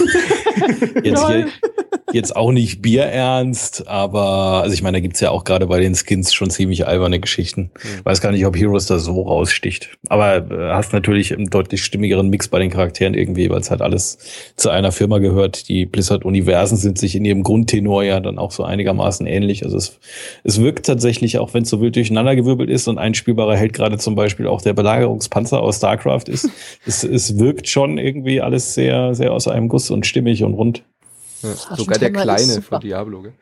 Jetzt, Lol. jetzt auch nicht bierernst, aber also ich meine, da gibt's ja auch gerade bei den Skins schon ziemlich alberne Geschichten. Mhm. Weiß gar nicht, ob Heroes da so raussticht. Aber äh, hast natürlich einen deutlich stimmigeren Mix bei den Charakteren irgendwie, weil es halt alles zu einer Firma gehört. Die Blizzard-Universen sind sich in ihrem Grundtenor ja dann auch so einigermaßen ähnlich. Also es, es wirkt tatsächlich, auch wenn es so wild durcheinandergewirbelt ist und ein spielbarer Held gerade zum Beispiel auch der Belagerungspanzer aus StarCraft ist, es, es wirkt schon irgendwie alles sehr, sehr aus einem Guss und stimmig und rund. Ja, sogar der Taschentrenner ist Kleine super. von Diablo, gell?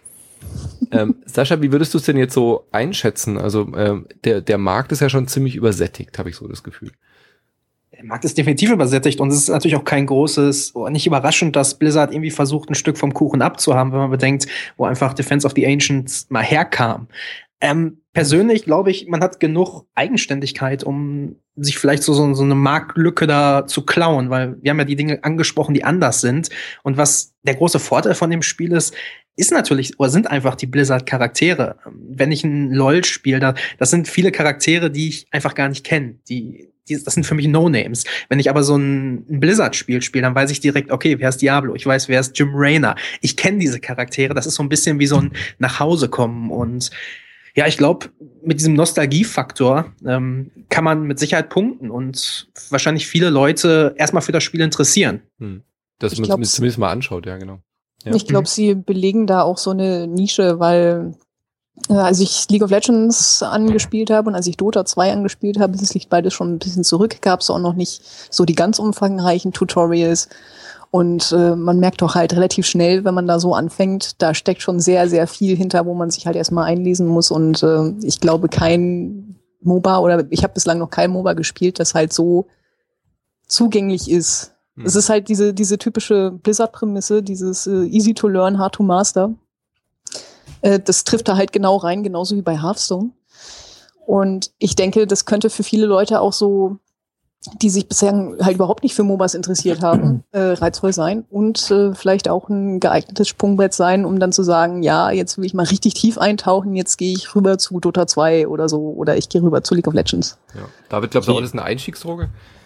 ähm, Sascha, wie würdest du es denn jetzt so einschätzen? Also ähm, der, der Markt ist ja schon ziemlich übersättigt, habe ich so das Gefühl. Der Markt ist definitiv übersättigt und es ist natürlich auch kein großes, oh, nicht überraschend, dass Blizzard irgendwie versucht, ein Stück vom Kuchen abzuhaben, wenn man bedenkt, wo einfach Defense of the Ancients mal herkam. Ähm, persönlich glaube ich, man hat genug Eigenständigkeit, um sich vielleicht so, so, so eine Marktlücke da zu klauen, weil wir haben ja die Dinge angesprochen, die anders sind. Und was der große Vorteil von dem Spiel ist, ist natürlich, oder sind einfach die Blizzard-Charaktere. Wenn ich ein LOL spiele, da, das sind viele Charaktere, die ich einfach gar nicht kenne. Die, die, das sind für mich No-Names. Wenn ich aber so ein, ein Blizzard-Spiel spiele, dann weiß ich direkt, okay, wer ist Diablo? Ich weiß, wer ist Jim Raynor? Ich kenne diese Charaktere. Das ist so ein bisschen wie so ein Nach-Hause-Kommen. Und ja, ich glaube, mit diesem Nostalgiefaktor ähm, kann man mit Sicherheit punkten und wahrscheinlich viele Leute erstmal für das Spiel interessieren. Hm. Dass Ich man glaub's- es zumindest mal anschaut, ja, genau. Ja. Ich glaube, sie belegen da auch so eine Nische, weil äh, als ich League of Legends angespielt habe und als ich Dota zwei angespielt habe, das liegt beides schon ein bisschen zurück, gab es auch noch nicht so die ganz umfangreichen Tutorials. Und äh, man merkt doch halt relativ schnell, wenn man da so anfängt, da steckt schon sehr, sehr viel hinter, wo man sich halt erstmal einlesen muss. Und äh, ich glaube, kein MOBA oder ich habe bislang noch kein MOBA gespielt, das halt so zugänglich ist. Hm. Es ist halt diese, diese typische Blizzard-Prämisse, dieses äh, easy to learn, hard to master. Äh, das trifft da halt genau rein, genauso wie bei Hearthstone. Und ich denke, das könnte für viele Leute auch so, die sich bisher halt überhaupt nicht für MOBAs interessiert haben, äh, reizvoll sein und äh, vielleicht auch ein geeignetes Sprungbrett sein, um dann zu sagen, ja, jetzt will ich mal richtig tief eintauchen, jetzt gehe ich rüber zu Dota zwei oder so oder ich gehe rüber zu League of Legends. Ja. David, glaubst du auch, das ist eine Einstiegsdroge?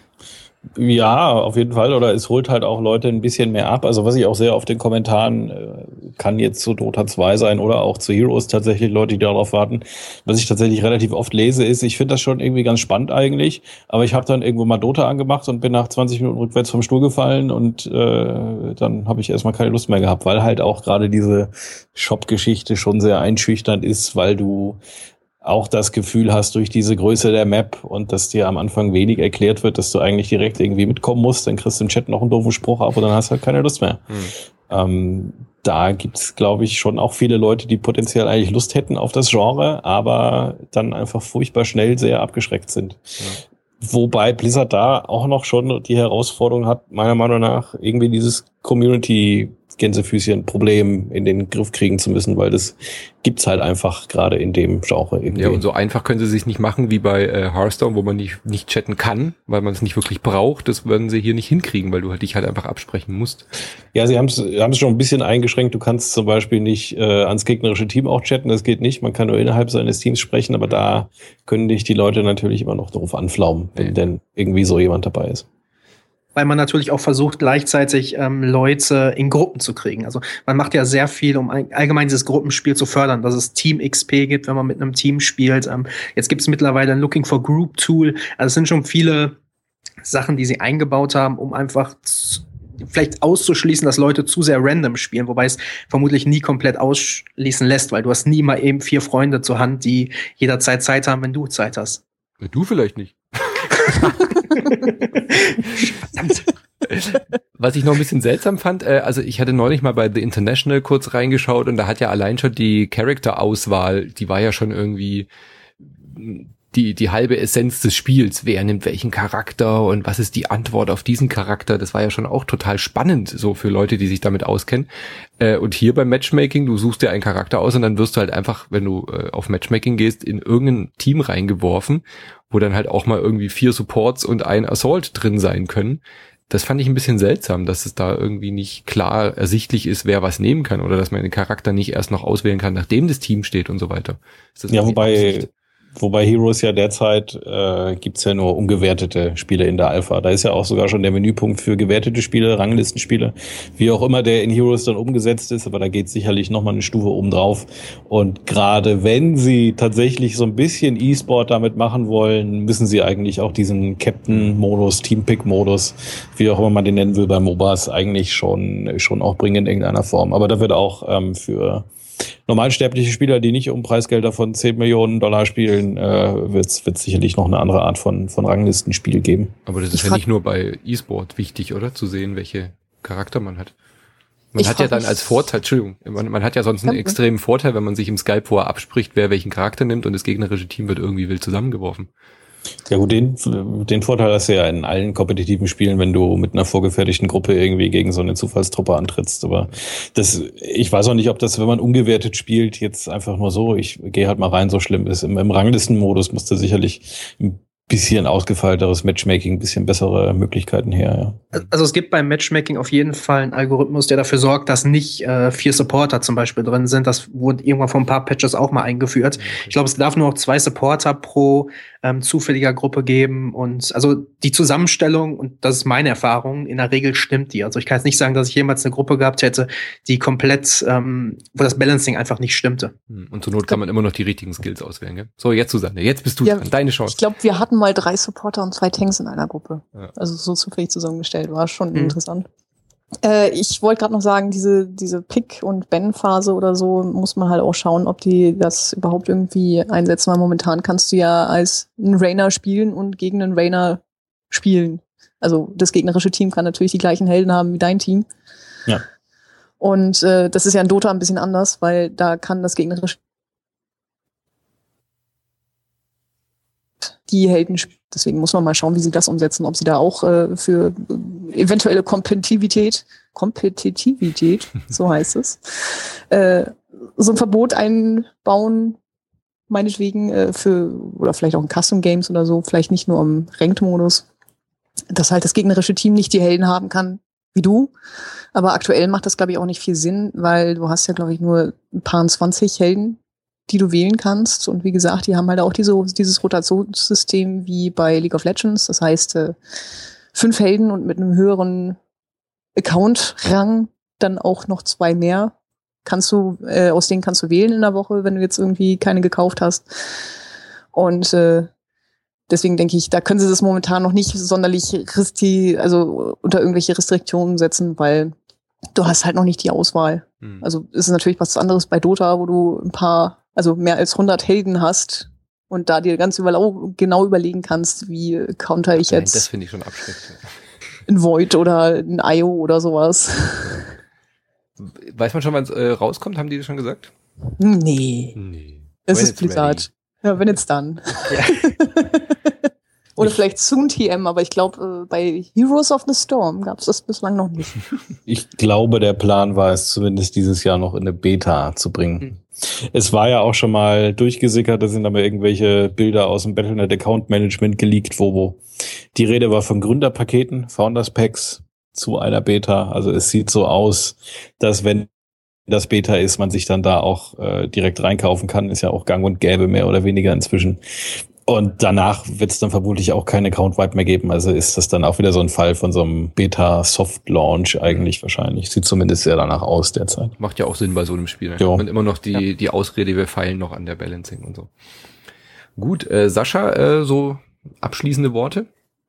Ja, auf jeden Fall. Oder es holt halt auch Leute ein bisschen mehr ab. Also was ich auch sehr auf den Kommentaren, äh, kann jetzt zu Dota zwei sein oder auch zu Heroes tatsächlich Leute, die darauf warten. Was ich tatsächlich relativ oft lese, ist, ich finde das schon irgendwie ganz spannend eigentlich. Aber ich habe dann irgendwo mal Dota angemacht und bin nach zwanzig Minuten rückwärts vom Stuhl gefallen und äh, dann habe ich erstmal keine Lust mehr gehabt, weil halt auch gerade diese Shop-Geschichte schon sehr einschüchternd ist, weil du auch das Gefühl hast durch diese Größe der Map und dass dir am Anfang wenig erklärt wird, dass du eigentlich direkt irgendwie mitkommen musst, dann kriegst du im Chat noch einen doofen Spruch ab und dann hast du halt keine Lust mehr. Hm. Ähm, da gibt's, glaube ich, schon auch viele Leute, die potenziell eigentlich Lust hätten auf das Genre, aber dann einfach furchtbar schnell sehr abgeschreckt sind. Ja. Wobei Blizzard da auch noch schon die Herausforderung hat, meiner Meinung nach, irgendwie dieses Community-Gänsefüßchen-Problem in den Griff kriegen zu müssen, weil das gibt's halt einfach gerade in dem Genre irgendwie. Ja, und so einfach können sie sich nicht machen wie bei äh, Hearthstone, wo man nicht, nicht chatten kann, weil man es nicht wirklich braucht. Das werden sie hier nicht hinkriegen, weil du halt dich halt einfach absprechen musst. Ja, sie haben es haben es schon ein bisschen eingeschränkt. Du kannst zum Beispiel nicht äh, ans gegnerische Team auch chatten, das geht nicht. Man kann nur innerhalb seines Teams sprechen, aber da können dich die Leute natürlich immer noch darauf anflaumen, wenn ja. denn irgendwie so jemand dabei ist. Weil man natürlich auch versucht, gleichzeitig ähm, Leute in Gruppen zu kriegen. Also man macht ja sehr viel, um allgemein dieses Gruppenspiel zu fördern, dass es Team-X P gibt, wenn man mit einem Team spielt. Ähm, jetzt gibt es mittlerweile ein Looking for Group-Tool. Also es sind schon viele Sachen, die sie eingebaut haben, um einfach zu, vielleicht auszuschließen, dass Leute zu sehr random spielen, wobei es vermutlich nie komplett ausschließen lässt, weil du hast nie mal eben vier Freunde zur Hand, die jederzeit Zeit haben, wenn du Zeit hast. Du vielleicht nicht. Verdammt. Was ich noch ein bisschen seltsam fand, äh, also ich hatte neulich mal bei The International kurz reingeschaut und da hat ja allein schon die Charakter-Auswahl, die war ja schon irgendwie die die halbe Essenz des Spiels. Wer nimmt welchen Charakter und was ist die Antwort auf diesen Charakter? Das war ja schon auch total spannend, so für Leute, die sich damit auskennen. Äh, und hier beim Matchmaking, du suchst dir einen Charakter aus und dann wirst du halt einfach, wenn du äh, auf Matchmaking gehst, in irgendein Team reingeworfen, wo dann halt auch mal irgendwie vier Supports und ein Assault drin sein können. Das fand ich ein bisschen seltsam, dass es da irgendwie nicht klar ersichtlich ist, wer was nehmen kann oder dass man den Charakter nicht erst noch auswählen kann, nachdem das Team steht und so weiter. Ist das ja, wobei... Wobei Heroes ja derzeit äh, gibt's ja nur ungewertete Spiele in der Alpha. Da ist ja auch sogar schon der Menüpunkt für gewertete Spiele, Ranglistenspiele, wie auch immer der in Heroes dann umgesetzt ist. Aber da geht sicherlich nochmal eine Stufe oben drauf. Und gerade wenn sie tatsächlich so ein bisschen E-Sport damit machen wollen, müssen sie eigentlich auch diesen Captain-Modus, Team-Pick-Modus, wie auch immer man den nennen will, bei MOBAs eigentlich schon schon auch bringen in irgendeiner Form. Aber da wird auch ähm, für normalsterbliche Spieler, die nicht um Preisgelder von zehn Millionen Dollar spielen, äh, wird es sicherlich noch eine andere Art von, von Ranglistenspiel geben. Aber das ist ich ja nicht nur bei E-Sport wichtig, oder? Zu sehen, welche Charakter man hat. Man ich hat ja dann als Vorteil, Entschuldigung, man, man hat ja sonst einen extremen Vorteil, wenn man sich im Skype vorher abspricht, wer welchen Charakter nimmt und das gegnerische Team wird irgendwie wild zusammengeworfen. Ja gut, den, den Vorteil hast du ja in allen kompetitiven Spielen, wenn du mit einer vorgefertigten Gruppe irgendwie gegen so eine Zufallstruppe antrittst. Aber das, ich weiß auch nicht, ob das, wenn man ungewertet spielt, jetzt einfach nur so, ich gehe halt mal rein, so schlimm ist. Im, im Ranglistenmodus musste sicherlich ein bisschen ausgefeilteres Matchmaking, ein bisschen bessere Möglichkeiten her. Ja. Also es gibt beim Matchmaking auf jeden Fall einen Algorithmus, der dafür sorgt, dass nicht äh, vier Supporter zum Beispiel drin sind. Das wurde irgendwann vor ein paar Patches auch mal eingeführt. Okay. Ich glaube, es darf nur noch zwei Supporter pro ähm, zufälliger Gruppe geben. Und also die Zusammenstellung, und das ist meine Erfahrung, in der Regel stimmt die. Also ich kann jetzt nicht sagen, dass ich jemals eine Gruppe gehabt hätte, die komplett, ähm, wo das Balancing einfach nicht stimmte. Und zur Not kann man immer noch die richtigen Skills auswählen, gell? So, jetzt Susanne, jetzt bist du ja, dran, deine Chance. Ich glaube, wir hatten mal drei Supporter und zwei Tanks in einer Gruppe. Ja. Also so zufällig zusammengestellt. War schon mhm. interessant. Äh, ich wollte gerade noch sagen, diese, diese Pick- und Ban-Phase oder so muss man halt auch schauen, ob die das überhaupt irgendwie einsetzen, weil momentan kannst du ja als ein Rainer spielen und gegen einen Rainer spielen. Also das gegnerische Team kann natürlich die gleichen Helden haben wie dein Team. Ja. Und äh, das ist ja in Dota ein bisschen anders, weil da kann das gegnerische die Helden spielen. Deswegen muss man mal schauen, wie sie das umsetzen, ob sie da auch äh, für eventuelle Kompetitivität, Kompetitivität, so heißt es, äh, so ein Verbot einbauen, meinetwegen, äh, für, oder vielleicht auch in Custom Games oder so, vielleicht nicht nur im Ranked-Modus, dass halt das gegnerische Team nicht die Helden haben kann, wie du. Aber aktuell macht das, glaube ich, auch nicht viel Sinn, weil du hast ja, glaube ich, nur ein paar zwanzig Helden, die du wählen kannst. Und wie gesagt, die haben halt auch diese, dieses Rotationssystem wie bei League of Legends. Das heißt, äh, fünf Helden und mit einem höheren Account-Rang dann auch noch zwei mehr. Kannst du, äh, aus denen kannst du wählen in der Woche, wenn du jetzt irgendwie keine gekauft hast. Und äh, deswegen denke ich, da können sie das momentan noch nicht sonderlich risti, also unter irgendwelche Restriktionen setzen, weil du hast halt noch nicht die Auswahl. Hm. Also ist es natürlich was anderes bei Dota, wo du ein paar, also mehr als hundert Helden hast und da dir ganz überlau- genau überlegen kannst, wie counter ich jetzt. Nein, das finde ich schon abschreckend. Ein Void oder ein I O oder sowas. Weiß man schon, wann es äh, rauskommt? Haben die das schon gesagt? Nee. Nee. Es ist Blizzard. Ja, wenn jetzt dann. Ja. Oder vielleicht Soon T M, aber ich glaube, äh, bei Heroes of the Storm gab es das bislang noch nicht. Ich glaube, der Plan war es zumindest dieses Jahr noch in eine Beta zu bringen. Mhm. Es war ja auch schon mal durchgesickert, da sind aber irgendwelche Bilder aus dem Battle Punkt net Account Management geleakt, wo, wo die Rede war von Gründerpaketen, Founders Packs zu einer Beta. Also es sieht so aus, dass wenn das Beta ist, man sich dann da auch äh, direkt reinkaufen kann. Ist ja auch gang und gäbe mehr oder weniger inzwischen. Und danach wird es dann vermutlich auch keinen Account-Wipe mehr geben. Also ist das dann auch wieder so ein Fall von so einem Beta-Soft-Launch eigentlich wahrscheinlich. Sieht zumindest sehr danach aus derzeit. Macht ja auch Sinn bei so einem Spiel. Jo. Und immer noch die, ja. die Ausrede, wir feilen noch an der Balancing und so. Gut, äh, Sascha, äh, so abschließende Worte?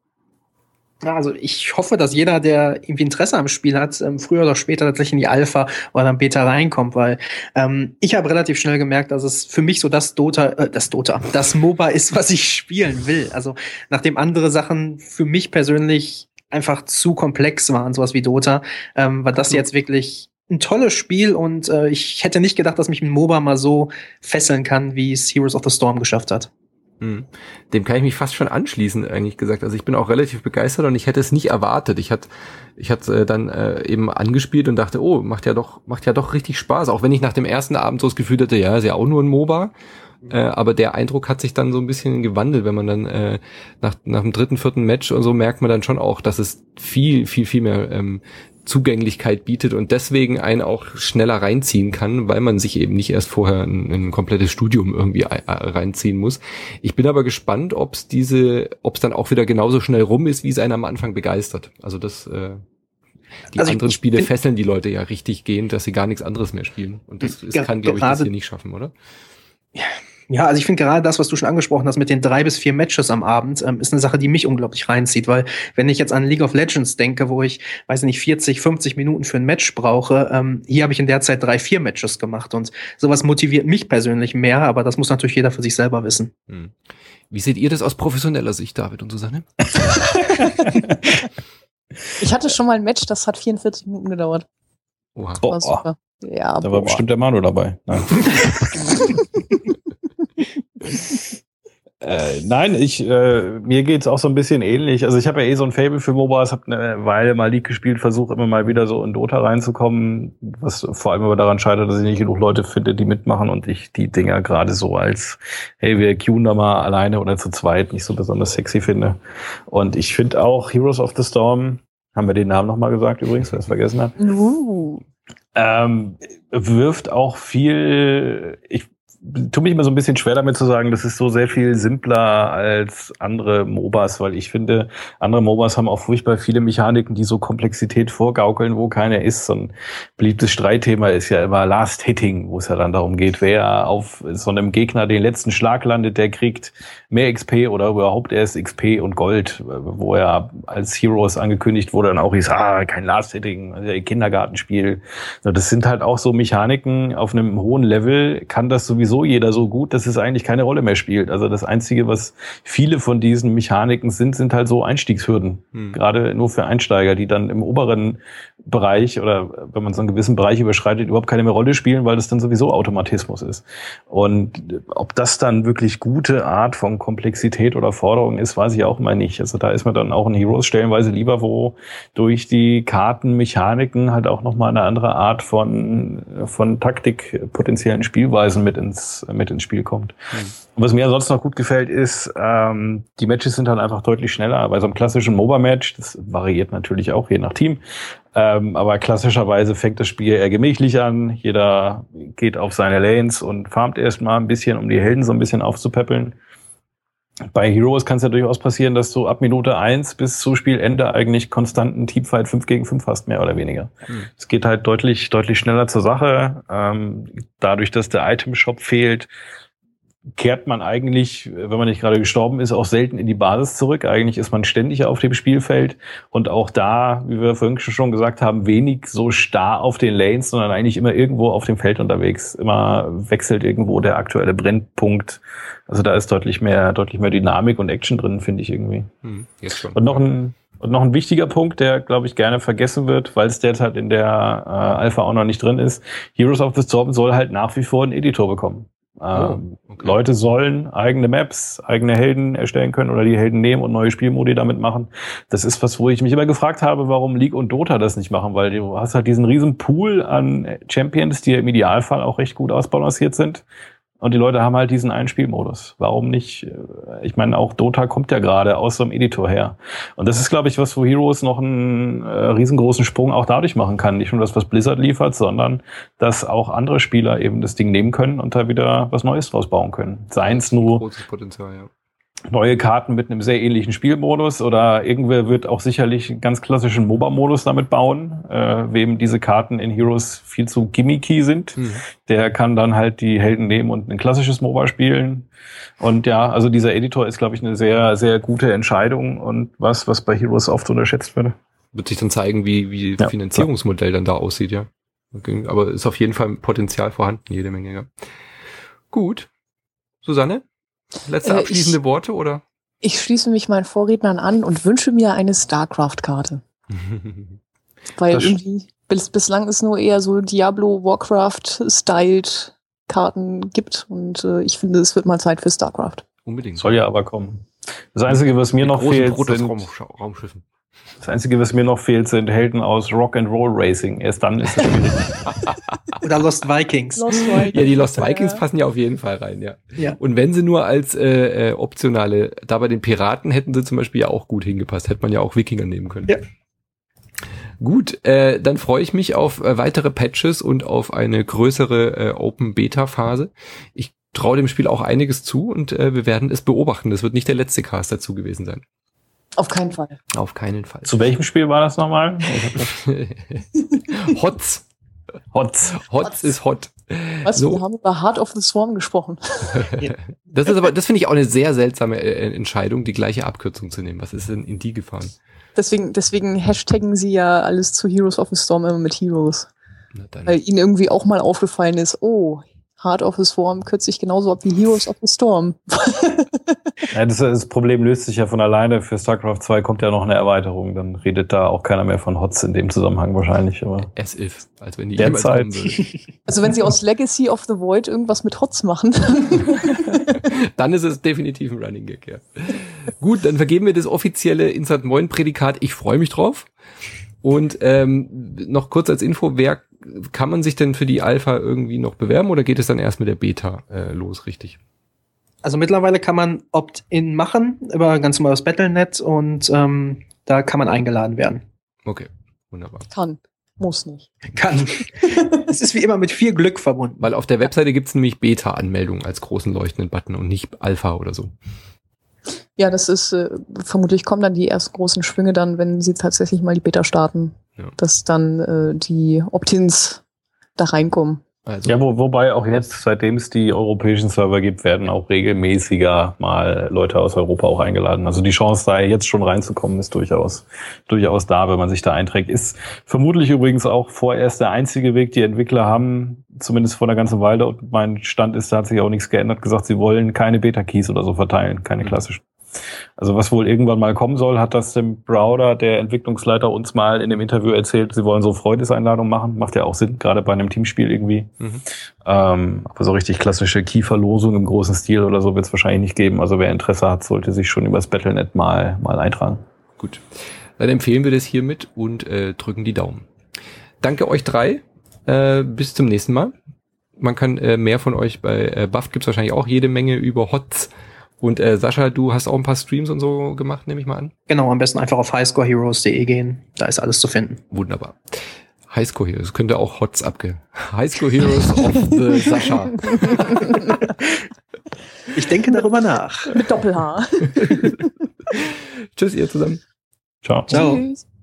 Ja, also ich hoffe, dass jeder, der irgendwie Interesse am Spiel hat, ähm, früher oder später tatsächlich in die Alpha oder dann Beta reinkommt, weil ähm, ich habe relativ schnell gemerkt, dass es für mich so das Dota, äh, das Dota, das MOBA ist, was ich spielen will. Also nachdem andere Sachen für mich persönlich einfach zu komplex waren, sowas wie Dota, ähm, war das jetzt wirklich ein tolles Spiel und äh, ich hätte nicht gedacht, dass mich ein MOBA mal so fesseln kann, wie es Heroes of the Storm geschafft hat. Hm. Dem kann ich mich fast schon anschließen, eigentlich gesagt. Also ich bin auch relativ begeistert und ich hätte es nicht erwartet. Ich hatte, ich hatte äh, dann äh, eben angespielt und dachte, oh, macht ja doch, macht ja doch richtig Spaß. Auch wenn ich nach dem ersten Abend so das Gefühl hatte, ja, ist ja auch nur ein MOBA. Äh, aber der Eindruck hat sich dann so ein bisschen gewandelt, wenn man dann äh, nach, nach dem dritten, vierten Match und so merkt man dann schon auch, dass es viel, viel, viel mehr ähm, Zugänglichkeit bietet und deswegen einen auch schneller reinziehen kann, weil man sich eben nicht erst vorher ein, ein komplettes Studium irgendwie reinziehen muss. Ich bin aber gespannt, ob es diese, ob es dann auch wieder genauso schnell rum ist, wie es einen am Anfang begeistert. Also das, äh, die also anderen ich, Spiele ich fesseln die Leute ja richtig gehend, dass sie gar nichts anderes mehr spielen. Und das, das kann, glaube ich, das hier nicht schaffen, oder? Ja. Ja, also ich finde gerade das, was du schon angesprochen hast mit den drei bis vier Matches am Abend, ähm, ist eine Sache, die mich unglaublich reinzieht, weil wenn ich jetzt an League of Legends denke, wo ich, weiß nicht, vierzig, fünfzig Minuten für ein Match brauche, ähm, hier habe ich in der Zeit drei, vier Matches gemacht und sowas motiviert mich persönlich mehr, aber das muss natürlich jeder für sich selber wissen. Hm. Wie seht ihr das aus professioneller Sicht, David und Susanne? Ich hatte schon mal ein Match, das hat vierundvierzig Minuten gedauert. Oha. Das war super. Ja, da boah. war bestimmt der Manu dabei. Nein. Äh, nein, ich äh, mir geht's auch so ein bisschen ähnlich. Also ich habe ja eh so ein Faible für MOBAs, habe eine Weile mal League gespielt, versuche immer mal wieder so in Dota reinzukommen, was vor allem aber daran scheitert, dass ich nicht genug Leute finde, die mitmachen und ich die Dinger gerade so als, hey, wir queuen da mal alleine oder zu zweit nicht so besonders sexy finde. Und ich finde auch Heroes of the Storm, haben wir den Namen nochmal gesagt übrigens, wer es vergessen hat, uh. ähm, wirft auch viel, ich tue mich immer so ein bisschen schwer damit zu sagen, das ist so sehr viel simpler als andere MOBAs, weil ich finde, andere MOBAs haben auch furchtbar viele Mechaniken, die so Komplexität vorgaukeln, wo keine ist. So ein beliebtes Streitthema ist ja immer Last Hitting, wo es ja dann darum geht, wer auf so einem Gegner den letzten Schlag landet, der kriegt mehr X P oder überhaupt erst X P und Gold, wo er als Heroes angekündigt wurde, dann auch hieß, ah, kein Last Hitting, also ein Kindergartenspiel. Das sind halt auch so Mechaniken auf einem hohen Level, kann das sowieso jeder so gut, dass es eigentlich keine Rolle mehr spielt. Also das Einzige, was viele von diesen Mechaniken sind, sind halt so Einstiegshürden. Hm. Gerade nur für Einsteiger, die dann im oberen Bereich oder wenn man so einen gewissen Bereich überschreitet, überhaupt keine mehr Rolle spielen, weil das dann sowieso Automatismus ist. Und ob das dann wirklich gute Art von Komplexität oder Forderung ist, weiß ich auch immer nicht. Also da ist man dann auch in Heroes stellenweise lieber, wo durch die Kartenmechaniken halt auch nochmal eine andere Art von, von Taktik, potenziellen Spielweisen mit ins mit ins Spiel kommt. Mhm. Und was mir ansonsten noch gut gefällt, ist, ähm, die Matches sind halt einfach deutlich schneller. Bei so einem klassischen MOBA-Match, das variiert natürlich auch je nach Team, ähm, aber klassischerweise fängt das Spiel eher gemächlich an. Jeder geht auf seine Lanes und farmt erstmal ein bisschen, um die Helden so ein bisschen aufzupäppeln. Bei Heroes kann es ja durchaus passieren, dass du ab Minute eins bis zu Spielende eigentlich konstanten Teamfight fünf gegen fünf hast, mehr oder weniger. Mhm. Es geht halt deutlich, deutlich schneller zur Sache. Ähm, dadurch, dass der Item-Shop fehlt, kehrt man eigentlich, wenn man nicht gerade gestorben ist, auch selten in die Basis zurück. Eigentlich ist man ständig auf dem Spielfeld und auch da, wie wir vorhin schon gesagt haben, wenig so starr auf den Lanes, sondern eigentlich immer irgendwo auf dem Feld unterwegs. Immer wechselt irgendwo der aktuelle Brennpunkt. Also da ist deutlich mehr, deutlich mehr Dynamik und Action drin, finde ich irgendwie. Hm, jetzt schon. Und noch ein, und noch ein wichtiger Punkt, der, glaube ich, gerne vergessen wird, weil es derzeit in der äh, Alpha auch noch nicht drin ist. Heroes of the Storm soll halt nach wie vor einen Editor bekommen. Ähm, oh, okay. Leute sollen eigene Maps, eigene Helden erstellen können oder die Helden nehmen und neue Spielmodi damit machen. Das ist was, wo ich mich immer gefragt habe, warum League und Dota das nicht machen, weil du hast halt diesen riesen Pool an Champions, die im Idealfall auch recht gut ausbalanciert sind. Und die Leute haben halt diesen einen Spielmodus. Warum nicht? Ich meine, auch Dota kommt ja gerade aus so einem Editor her. Und das ist, glaube ich, was, wo Heroes noch einen äh, riesengroßen Sprung auch dadurch machen kann. Nicht nur das, was Blizzard liefert, sondern dass auch andere Spieler eben das Ding nehmen können und da wieder was Neues draus bauen können. Seien es nur großes Potenzial, ja. neue Karten mit einem sehr ähnlichen Spielmodus oder irgendwer wird auch sicherlich einen ganz klassischen MOBA-Modus damit bauen, äh, wem diese Karten in Heroes viel zu gimmicky sind. Mhm. Der kann dann halt die Helden nehmen und ein klassisches MOBA spielen. Und ja, also dieser Editor ist, glaube ich, eine sehr, sehr gute Entscheidung und was, was bei Heroes oft unterschätzt wird. Wird sich dann zeigen, wie, wie das ja, Finanzierungsmodell klar. dann da aussieht, ja. Okay. Aber ist auf jeden Fall Potenzial vorhanden, jede Menge, ja. Gut. Susanne? Letzte äh, abschließende ich, Worte, oder? Ich schließe mich meinen Vorrednern an und wünsche mir eine StarCraft-Karte. Weil das irgendwie bis, bislang ist nur eher so Diablo, Warcraft-styled Karten gibt und äh, ich finde, es wird mal Zeit für StarCraft. Unbedingt. Soll ja aber kommen. Das Einzige, was mir Mit noch fehlt, sind Raumschiffen. Das Einzige, was mir noch fehlt, sind Helden aus Rock'n'Roll Racing. Erst dann ist es schwierig. Oder Lost Vikings. Lost Vikings. Ja, die Lost Vikings ja. passen ja auf jeden Fall rein, ja. ja. Und wenn sie nur als äh, äh, optionale, da bei den Piraten hätten sie zum Beispiel ja auch gut hingepasst. Hätte man ja auch Wikinger nehmen können. Ja. Gut, äh, dann freue ich mich auf äh, weitere Patches und auf eine größere äh, Open-Beta-Phase. Ich traue dem Spiel auch einiges zu und äh, wir werden es beobachten. Das wird nicht der letzte Cast dazu gewesen sein. Auf keinen Fall. Auf keinen Fall. Zu welchem Spiel war das nochmal? Hotz. Hotz. Hotz ist hot. Was? So. Wir haben über Heart of the Swarm gesprochen. Das ist aber, das finde ich auch eine sehr seltsame äh, Entscheidung, die gleiche Abkürzung zu nehmen. Was ist denn in die gefahren? Deswegen, deswegen hashtaggen sie ja alles zu Heroes of the Storm immer mit Heroes. Na dann. Weil ihnen irgendwie auch mal aufgefallen ist, oh, Heart of the Swarm kürzt sich genauso ab wie Heroes of the Storm. Ja, das, das Problem löst sich ja von alleine. Für StarCraft zwei kommt ja noch eine Erweiterung. Dann redet da auch keiner mehr von Hotz in dem Zusammenhang wahrscheinlich. Aber As if. Als wenn die derzeit. Also wenn sie aus Legacy of the Void irgendwas mit Hotz machen. Dann ist es definitiv ein Running Gag, ja. Gut, dann vergeben wir das offizielle Insert Moin Prädikat. Ich freue mich drauf. Und ähm, noch kurz als Info, wer kann man sich denn für die Alpha irgendwie noch bewerben oder geht es dann erst mit der Beta äh, los, richtig? Also mittlerweile kann man Opt-in machen über ganz normales Battle Punkt net und ähm, da kann man eingeladen werden. Okay, wunderbar. Kann, muss nicht. Kann. Es ist wie immer mit viel Glück verbunden. Weil auf der Webseite gibt es nämlich Beta-Anmeldung als großen leuchtenden Button und nicht Alpha oder so. Ja, das ist, äh, vermutlich kommen dann die ersten großen Schwünge dann, wenn sie tatsächlich mal die Beta starten, ja. dass dann äh, die Opt-ins da reinkommen. Also. Ja, wo, wobei auch jetzt, seitdem es die europäischen Server gibt, werden auch regelmäßiger mal Leute aus Europa auch eingeladen. Also die Chance, da jetzt schon reinzukommen, ist durchaus durchaus da, wenn man sich da einträgt. Ist vermutlich übrigens auch vorerst der einzige Weg. Die Entwickler haben zumindest vor einer ganzen Weile, und mein Stand ist, da hat sich auch nichts geändert, gesagt, sie wollen keine Beta-Keys oder so verteilen, keine mhm. klassischen. Also was wohl irgendwann mal kommen soll, hat das dem Browder, der Entwicklungsleiter, uns mal in dem Interview erzählt. Sie wollen so Freundeseinladungen machen. Macht ja auch Sinn, gerade bei einem Teamspiel irgendwie. Mhm. Ähm, aber so richtig klassische Key-Verlosung im großen Stil oder so wird es wahrscheinlich nicht geben. Also wer Interesse hat, sollte sich schon übers Battle Punkt net mal, mal eintragen. Gut. Dann empfehlen wir das hiermit und äh, drücken die Daumen. Danke euch drei. Äh, bis zum nächsten Mal. Man kann äh, mehr von euch bei äh, Buff gibt's wahrscheinlich auch jede Menge über Hotz. Und äh, Sascha, du hast auch ein paar Streams und so gemacht, nehme ich mal an. Genau, am besten einfach auf highscore heroes punkt de gehen. Da ist alles zu finden. Wunderbar. Highscore Heroes, könnte auch Hotz abge... Highscore Heroes of the Sascha. Ich denke darüber nach. Mit Doppel-H. Tschüss, ihr zusammen. Ciao. Ciao. Tschüss.